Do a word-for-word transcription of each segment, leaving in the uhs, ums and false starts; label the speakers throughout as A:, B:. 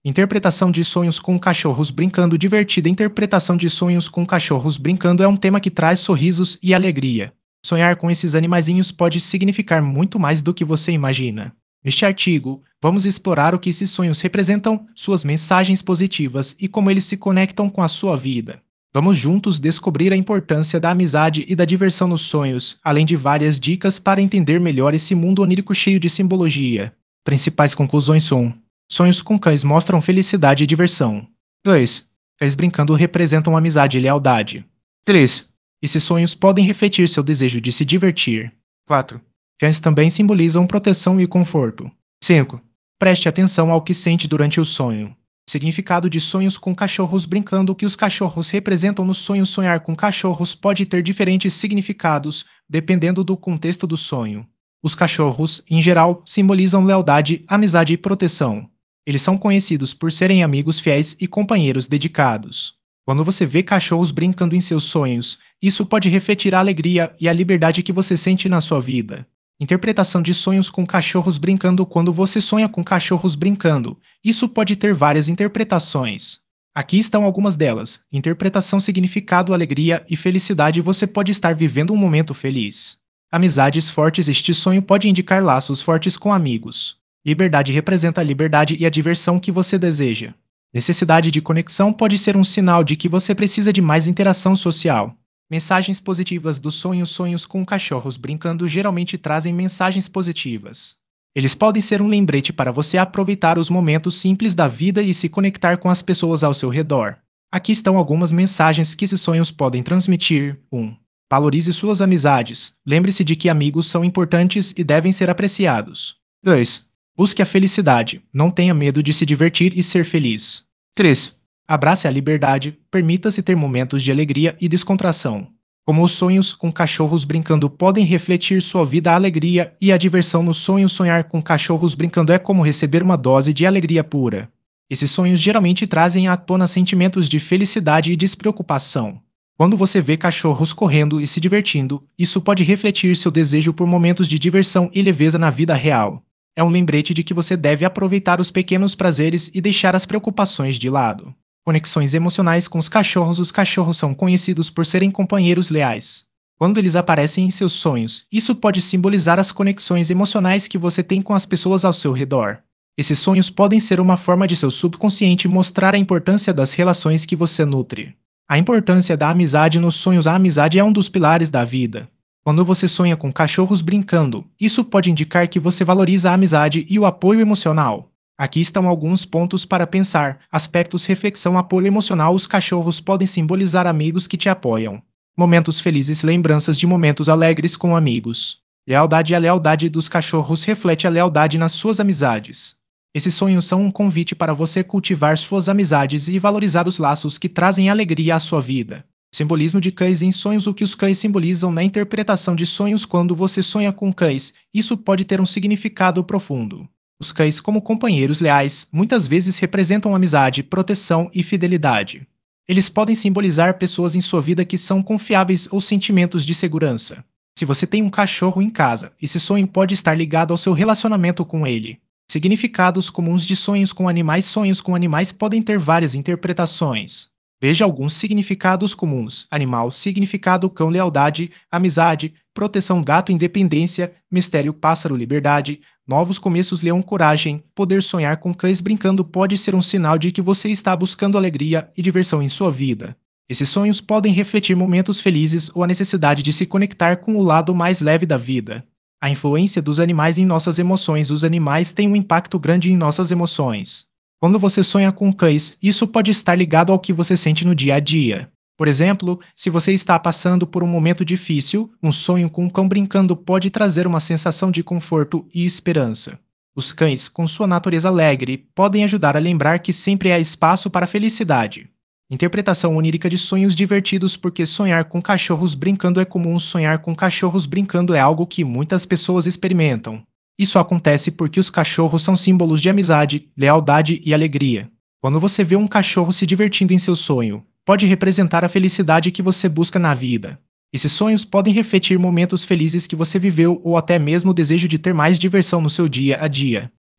A: Interpretação de sonhos com cachorros brincando divertida. Interpretação de sonhos com cachorros brincando é um tema que traz sorrisos e alegria. Sonhar com esses animaizinhos pode significar muito mais do que você imagina. Neste artigo, vamos explorar o que esses sonhos representam, suas mensagens positivas e como eles se conectam com a sua vida. Vamos juntos descobrir a importância da amizade e da diversão nos sonhos, além de várias dicas para entender melhor esse mundo onírico cheio de simbologia. Principais conclusões são: sonhos com cães mostram felicidade e diversão. dois. Cães brincando representam amizade e lealdade. três. Esses sonhos podem refletir seu desejo de se divertir. quatro. Cães também simbolizam proteção e conforto. cinco. Preste atenção ao que sente durante o sonho. Significado de sonhos com cachorros brincando. O que os cachorros representam no sonho. Sonhar com cachorros pode ter diferentes significados, dependendo do contexto do sonho. Os cachorros, em geral, simbolizam lealdade, amizade e proteção. Eles são conhecidos por serem amigos fiéis e companheiros dedicados. Quando você vê cachorros brincando em seus sonhos, isso pode refletir a alegria e a liberdade que você sente na sua vida. Interpretação de sonhos com cachorros brincando. Quando você sonha com cachorros brincando, isso pode ter várias interpretações. Aqui estão algumas delas. Interpretação: significado, alegria e felicidade. Você pode estar vivendo um momento feliz. Amizades fortes. Este sonho pode indicar laços fortes com amigos. Liberdade representa a liberdade e a diversão que você deseja. Necessidade de conexão pode ser um sinal de que você precisa de mais interação social. Mensagens positivas do sonho. Sonhos com cachorros brincando geralmente trazem mensagens positivas. Eles podem ser um lembrete para você aproveitar os momentos simples da vida e se conectar com as pessoas ao seu redor. Aqui estão algumas mensagens que esses sonhos podem transmitir. um. Valorize suas amizades. Lembre-se de que amigos são importantes e devem ser apreciados. dois. Busque a felicidade. Não tenha medo de se divertir e ser feliz. três. Abrace a liberdade. Permita-se ter momentos de alegria e descontração. Como os sonhos com cachorros brincando podem refletir sua vida, a alegria e a diversão no sonho. Sonhar com cachorros brincando é como receber uma dose de alegria pura. Esses sonhos geralmente trazem à tona sentimentos de felicidade e despreocupação. Quando você vê cachorros correndo e se divertindo, isso pode refletir seu desejo por momentos de diversão e leveza na vida real. É um lembrete de que você deve aproveitar os pequenos prazeres e deixar as preocupações de lado. Conexões emocionais com os cachorros. Os cachorros são conhecidos por serem companheiros leais. Quando eles aparecem em seus sonhos, isso pode simbolizar as conexões emocionais que você tem com as pessoas ao seu redor. Esses sonhos podem ser uma forma de seu subconsciente mostrar a importância das relações que você nutre. A importância da amizade nos sonhos. A amizade é um dos pilares da vida. Quando você sonha com cachorros brincando, isso pode indicar que você valoriza a amizade e o apoio emocional. Aqui estão alguns pontos para pensar. Aspectos: reflexão, apoio emocional. Os cachorros podem simbolizar amigos que te apoiam. Momentos felizes, lembranças de momentos alegres com amigos. Lealdade. A lealdade dos cachorros reflete a lealdade nas suas amizades. Esses sonhos são um convite para você cultivar suas amizades e valorizar os laços que trazem alegria à sua vida. Simbolismo de cães em sonhos. O que os cães simbolizam na interpretação de sonhos. Quando você sonha com cães, isso pode ter um significado profundo. Os cães, como companheiros leais, muitas vezes representam amizade, proteção e fidelidade. Eles podem simbolizar pessoas em sua vida que são confiáveis ou sentimentos de segurança. Se você tem um cachorro em casa, esse sonho pode estar ligado ao seu relacionamento com ele. Significados comuns de sonhos com animais. Sonhos com animais podem ter várias interpretações. Veja alguns significados comuns: animal, significado cão, lealdade, amizade, proteção, gato, independência, mistério, pássaro, liberdade, novos começos, leão, coragem. Poder sonhar com cães brincando pode ser um sinal de que você está buscando alegria e diversão em sua vida. Esses sonhos podem refletir momentos felizes ou a necessidade de se conectar com o lado mais leve da vida. A influência dos animais em nossas emoções. Os animais têm um impacto grande em nossas emoções. Quando você sonha com cães, isso pode estar ligado ao que você sente no dia a dia. Por exemplo, se você está passando por um momento difícil, um sonho com um cão brincando pode trazer uma sensação de conforto e esperança. Os cães, com sua natureza alegre, podem ajudar a lembrar que sempre há espaço para a felicidade. Interpretação onírica de sonhos divertidos. Porque sonhar com cachorros brincando é comum. Sonhar com cachorros brincando é algo que muitas pessoas experimentam. Isso acontece porque os cachorros são símbolos de amizade, lealdade e alegria. Quando você vê um cachorro se divertindo em seu sonho, pode representar a felicidade que você busca na vida. Esses sonhos podem refletir momentos felizes que você viveu ou até mesmo o desejo de ter mais diversão no seu dia a dia.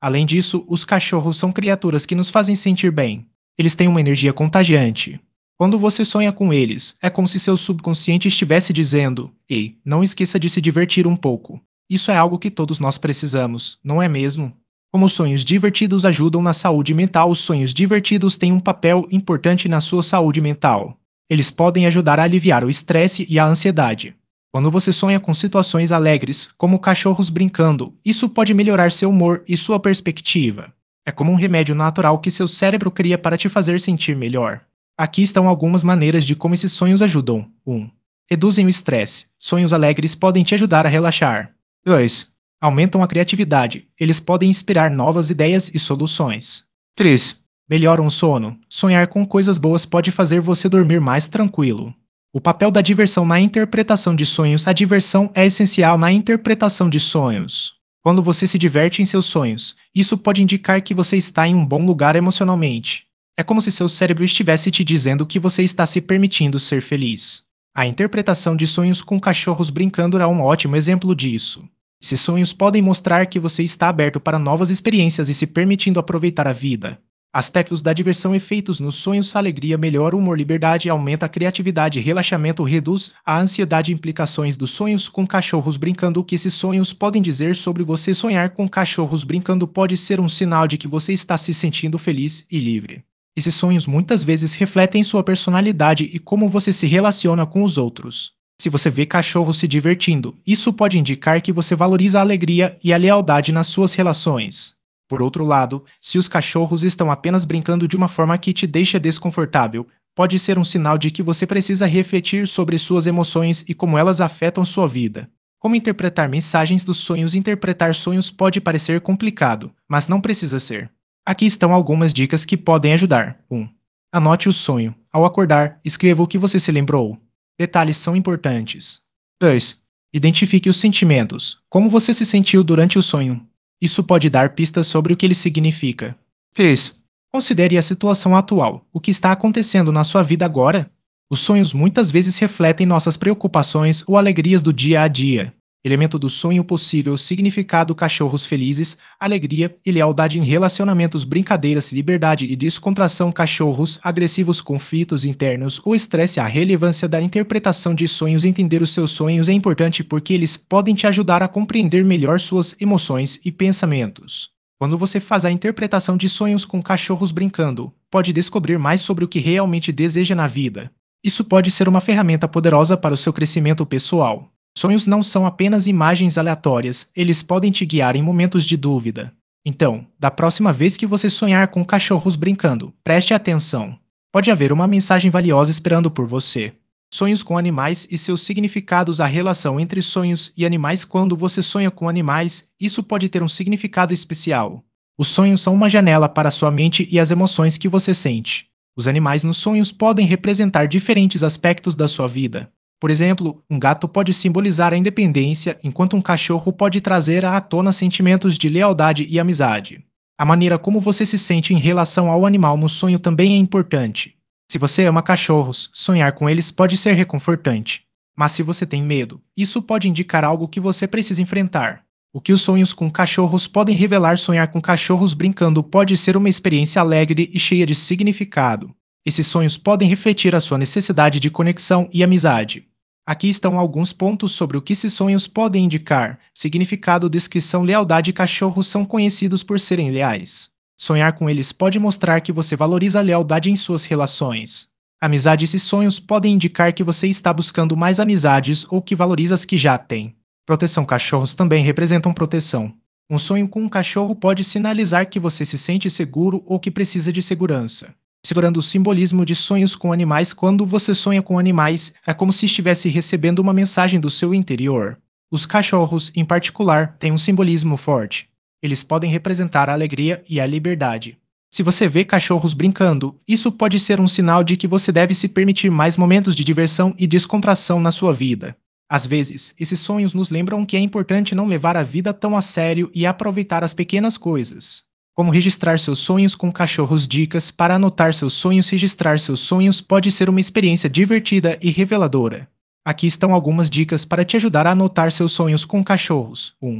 A: Além disso, os cachorros são criaturas que nos fazem sentir bem. Eles têm uma energia contagiante. Quando você sonha com eles, é como se seu subconsciente estivesse dizendo: "Ei, não esqueça de se divertir um pouco." Isso é algo que todos nós precisamos, não é mesmo? Como os sonhos divertidos ajudam na saúde mental, os sonhos divertidos têm um papel importante na sua saúde mental. Eles podem ajudar a aliviar o estresse e a ansiedade. Quando você sonha com situações alegres, como cachorros brincando, isso pode melhorar seu humor e sua perspectiva. É como um remédio natural que seu cérebro cria para te fazer sentir melhor. Aqui estão algumas maneiras de como esses sonhos ajudam. um. Reduzem o estresse. Sonhos alegres podem te ajudar a relaxar. dois. Aumentam a criatividade. Eles podem inspirar novas ideias e soluções. três. Melhoram o sono. Sonhar com coisas boas pode fazer você dormir mais tranquilo. O papel da diversão na interpretação de sonhos. A diversão é essencial na interpretação de sonhos. Quando você se diverte em seus sonhos, isso pode indicar que você está em um bom lugar emocionalmente. É como se seu cérebro estivesse te dizendo que você está se permitindo ser feliz. A interpretação de sonhos com cachorros brincando é um ótimo exemplo disso. Esses sonhos podem mostrar que você está aberto para novas experiências e se permitindo aproveitar a vida. Aspectos da diversão: efeitos nos sonhos: alegria, melhora o humor, liberdade, aumenta a criatividade, relaxamento, reduz a ansiedade. Implicações dos sonhos com cachorros brincando. O que esses sonhos podem dizer sobre você? Sonhar com cachorros brincando pode ser um sinal de que você está se sentindo feliz e livre. Esses sonhos muitas vezes refletem sua personalidade e como você se relaciona com os outros. Se você vê cachorros se divertindo, isso pode indicar que você valoriza a alegria e a lealdade nas suas relações. Por outro lado, se os cachorros estão apenas brincando de uma forma que te deixa desconfortável, pode ser um sinal de que você precisa refletir sobre suas emoções e como elas afetam sua vida. Como interpretar mensagens dos sonhos? Interpretar sonhos pode parecer complicado, mas não precisa ser. Aqui estão algumas dicas que podem ajudar. um. Anote o sonho. Ao acordar, escreva o que você se lembrou. Detalhes são importantes. dois. Identifique os sentimentos. Como você se sentiu durante o sonho? Isso pode dar pistas sobre o que ele significa. três. Considere a situação atual. O que está acontecendo na sua vida agora? Os sonhos muitas vezes refletem nossas preocupações ou alegrias do dia a dia. Elemento do sonho possível: significado: cachorros felizes, alegria e lealdade em relacionamentos, brincadeiras, liberdade e descontração, cachorros agressivos, conflitos internos ou estresse. A relevância da interpretação de sonhos. Entender os seus sonhos é importante porque eles podem te ajudar a compreender melhor suas emoções e pensamentos. Quando você faz a interpretação de sonhos com cachorros brincando, pode descobrir mais sobre o que realmente deseja na vida. Isso pode ser uma ferramenta poderosa para o seu crescimento pessoal. Sonhos não são apenas imagens aleatórias, eles podem te guiar em momentos de dúvida. Então, da próxima vez que você sonhar com cachorros brincando, preste atenção. Pode haver uma mensagem valiosa esperando por você. Sonhos com animais e seus significados. A relação entre sonhos e animais. Quando você sonha com animais, isso pode ter um significado especial. Os sonhos são uma janela para sua mente e as emoções que você sente. Os animais nos sonhos podem representar diferentes aspectos da sua vida. Por exemplo, um gato pode simbolizar a independência, enquanto um cachorro pode trazer à tona sentimentos de lealdade e amizade. A maneira como você se sente em relação ao animal no sonho também é importante. Se você ama cachorros, sonhar com eles pode ser reconfortante. Mas se você tem medo, isso pode indicar algo que você precisa enfrentar. O que os sonhos com cachorros podem revelar? Sonhar com cachorros brincando pode ser uma experiência alegre e cheia de significado. Esses sonhos podem refletir a sua necessidade de conexão e amizade. Aqui estão alguns pontos sobre o que esses sonhos podem indicar. Significado: descrição, lealdade. Cachorros são conhecidos por serem leais. Sonhar com eles pode mostrar que você valoriza a lealdade em suas relações. Amizade: esses sonhos podem indicar que você está buscando mais amizades ou que valoriza as que já tem. Proteção: cachorros também representam proteção. Um sonho com um cachorro pode sinalizar que você se sente seguro ou que precisa de segurança. Segurando o simbolismo de sonhos com animais. Quando você sonha com animais, é como se estivesse recebendo uma mensagem do seu interior. Os cachorros, em particular, têm um simbolismo forte. Eles podem representar a alegria e a liberdade. Se você vê cachorros brincando, isso pode ser um sinal de que você deve se permitir mais momentos de diversão e descontração na sua vida. Às vezes, esses sonhos nos lembram que é importante não levar a vida tão a sério e aproveitar as pequenas coisas. Como registrar seus sonhos com cachorros. Dicas para anotar seus sonhos. Registrar seus sonhos pode ser uma experiência divertida e reveladora. Aqui estão algumas dicas para te ajudar a anotar seus sonhos com cachorros. um.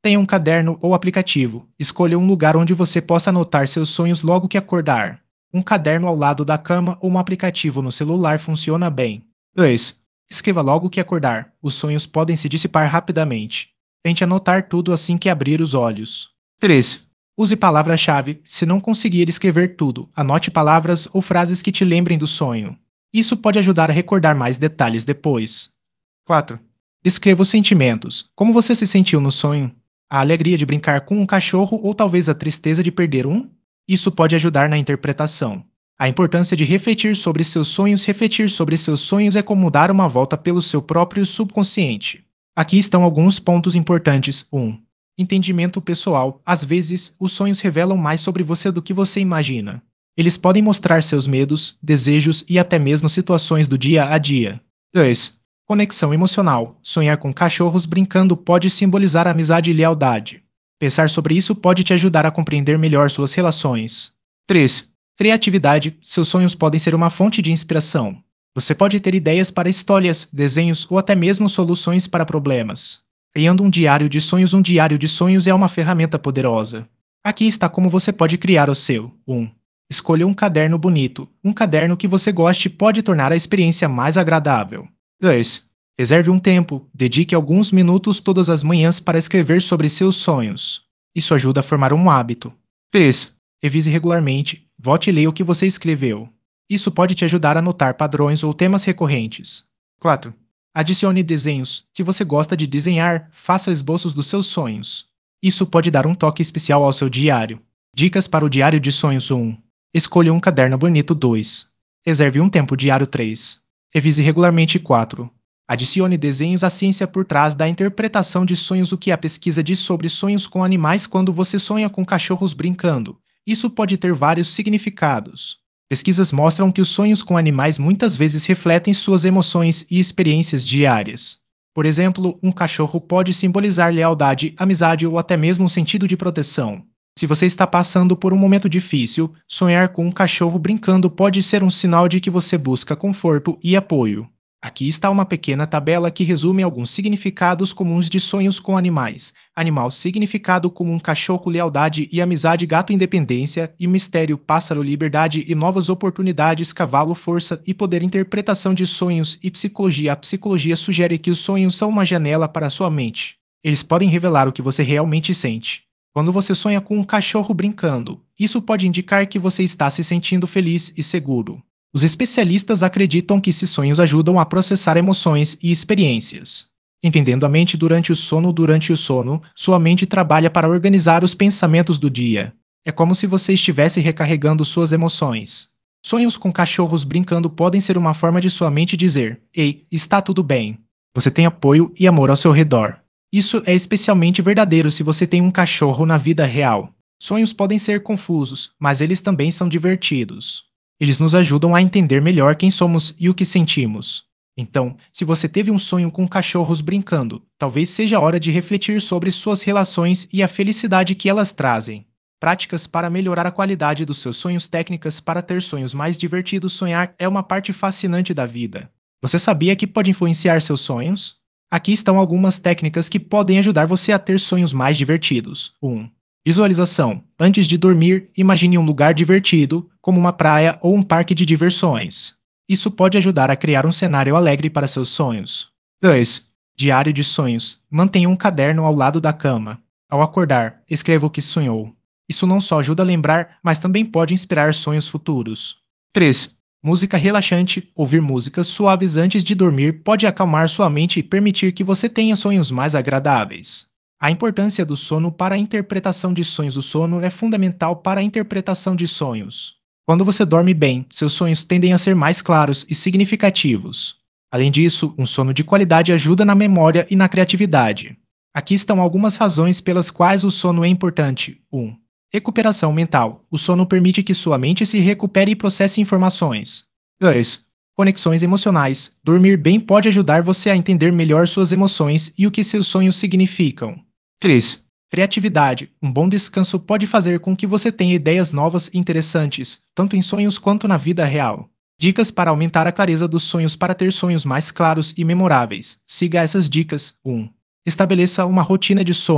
A: Tenha um caderno ou aplicativo. Escolha um lugar onde você possa anotar seus sonhos logo que acordar. Um caderno ao lado da cama ou um aplicativo no celular funciona bem. dois. Escreva logo que acordar. Os sonhos podem se dissipar rapidamente. Tente anotar tudo assim que abrir os olhos. três. Use palavras-chave. Se não conseguir escrever tudo, anote palavras ou frases que te lembrem do sonho. Isso pode ajudar a recordar mais detalhes depois. quatro. Descreva os sentimentos. Como você se sentiu no sonho? A alegria de brincar com um cachorro ou talvez a tristeza de perder um? Isso pode ajudar na interpretação. A importância de refletir sobre seus sonhos. Refletir sobre seus sonhos é como dar uma volta pelo seu próprio subconsciente. Aqui estão alguns pontos importantes. um. Entendimento pessoal. Às vezes, os sonhos revelam mais sobre você do que você imagina. Eles podem mostrar seus medos, desejos e até mesmo situações do dia a dia. dois. Conexão emocional. Sonhar com cachorros brincando pode simbolizar amizade e lealdade. Pensar sobre isso pode te ajudar a compreender melhor suas relações. três. Criatividade. Seus sonhos podem ser uma fonte de inspiração. Você pode ter ideias para histórias, desenhos ou até mesmo soluções para problemas. Criando um diário de sonhos. Um diário de sonhos é uma ferramenta poderosa. Aqui está como você pode criar o seu. um. Escolha um caderno bonito. Um caderno que você goste pode tornar a experiência mais agradável. dois. Reserve um tempo. Dedique alguns minutos todas as manhãs para escrever sobre seus sonhos. Isso ajuda a formar um hábito. três. Revise regularmente. Volte e leia o que você escreveu. Isso pode te ajudar a notar padrões ou temas recorrentes. quatro. Adicione desenhos. Se você gosta de desenhar, faça esboços dos seus sonhos. Isso pode dar um toque especial ao seu diário. Dicas para o diário de sonhos. um. Escolha um caderno bonito. dois. Reserve um tempo diário. três. Revise regularmente. quatro. Adicione desenhos. A ciência por trás da interpretação de sonhos. O que a pesquisa diz sobre sonhos com animais? Quando você sonha com cachorros brincando, isso pode ter vários significados. Pesquisas mostram que os sonhos com animais muitas vezes refletem suas emoções e experiências diárias. Por exemplo, um cachorro pode simbolizar lealdade, amizade ou até mesmo um sentido de proteção. Se você está passando por um momento difícil, sonhar com um cachorro brincando pode ser um sinal de que você busca conforto e apoio. Aqui está uma pequena tabela que resume alguns significados comuns de sonhos com animais. Animal significado comum: cachorro, lealdade e amizade; gato, independência e mistério; pássaro, liberdade e novas oportunidades; cavalo, força e poder. Interpretação de sonhos e psicologia. A psicologia sugere que os sonhos são uma janela para a sua mente. Eles podem revelar o que você realmente sente. Quando você sonha com um cachorro brincando, isso pode indicar que você está se sentindo feliz e seguro. Os especialistas acreditam que esses sonhos ajudam a processar emoções e experiências. Entendendo a mente durante o sono. Durante o sono, sua mente trabalha para organizar os pensamentos do dia. É como se você estivesse recarregando suas emoções. Sonhos com cachorros brincando podem ser uma forma de sua mente dizer: "Ei, está tudo bem. Você tem apoio e amor ao seu redor." Isso é especialmente verdadeiro se você tem um cachorro na vida real. Sonhos podem ser confusos, mas eles também são divertidos. Eles nos ajudam a entender melhor quem somos e o que sentimos. Então, se você teve um sonho com cachorros brincando, talvez seja a hora de refletir sobre suas relações e a felicidade que elas trazem. Práticas para melhorar a qualidade dos seus sonhos. Técnicas para ter sonhos mais divertidos. Sonhar é uma parte fascinante da vida. Você sabia que pode influenciar seus sonhos? Aqui estão algumas técnicas que podem ajudar você a ter sonhos mais divertidos. um. Visualização. Antes de dormir, imagine um lugar divertido, como uma praia ou um parque de diversões. Isso pode ajudar a criar um cenário alegre para seus sonhos. dois. Diário de sonhos. Mantenha um caderno ao lado da cama. Ao acordar, escreva o que sonhou. Isso não só ajuda a lembrar, mas também pode inspirar sonhos futuros. três. Música relaxante. Ouvir músicas suaves antes de dormir pode acalmar sua mente e permitir que você tenha sonhos mais agradáveis. A importância do sono para a interpretação de sonhos. O sono é fundamental para a interpretação de sonhos. Quando você dorme bem, seus sonhos tendem a ser mais claros e significativos. Além disso, um sono de qualidade ajuda na memória e na criatividade. Aqui estão algumas razões pelas quais o sono é importante. um. Recuperação mental. O sono permite que sua mente se recupere e processe informações. dois. Conexões emocionais. Dormir bem pode ajudar você a entender melhor suas emoções e o que seus sonhos significam. três. Criatividade. Um bom descanso pode fazer com que você tenha ideias novas e interessantes, tanto em sonhos quanto na vida real. Dicas para aumentar a clareza dos sonhos. Para ter sonhos mais claros e memoráveis, siga essas dicas. um. Estabeleça uma rotina de sono.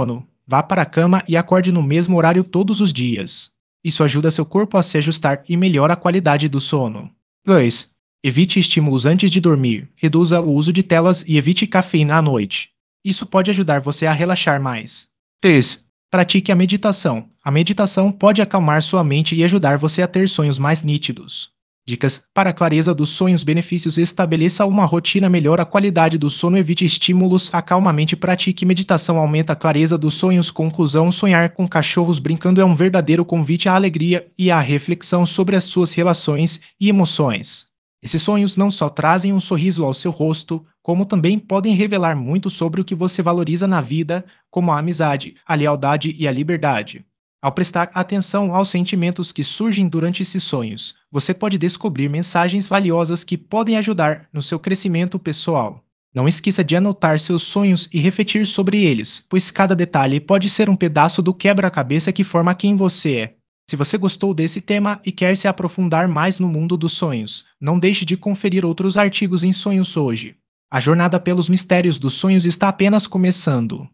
A: Vá para a cama e acorde no mesmo horário todos os dias. Isso ajuda seu corpo a se ajustar e melhora a qualidade do sono. dois. Evite estímulos antes de dormir. Reduza o uso de telas e evite cafeína à noite. Isso pode ajudar você a relaxar mais. três. Pratique a meditação. A meditação pode acalmar sua mente e ajudar você a ter sonhos mais nítidos. Dicas para a clareza dos sonhos: benefícios: estabeleça uma rotina, melhora a qualidade do sono, evite estímulos, acalma a mente, pratique meditação, aumenta a clareza dos sonhos. Conclusão: sonhar com cachorros brincando é um verdadeiro convite à alegria e à reflexão sobre as suas relações e emoções. Esses sonhos não só trazem um sorriso ao seu rosto, como também podem revelar muito sobre o que você valoriza na vida, como a amizade, a lealdade e a liberdade. Ao prestar atenção aos sentimentos que surgem durante esses sonhos, você pode descobrir mensagens valiosas que podem ajudar no seu crescimento pessoal. Não esqueça de anotar seus sonhos e refletir sobre eles, pois cada detalhe pode ser um pedaço do quebra-cabeça que forma quem você é. Se você gostou desse tema e quer se aprofundar mais no mundo dos sonhos, não deixe de conferir outros artigos em Sonhos Hoje. A jornada pelos mistérios dos sonhos está apenas começando.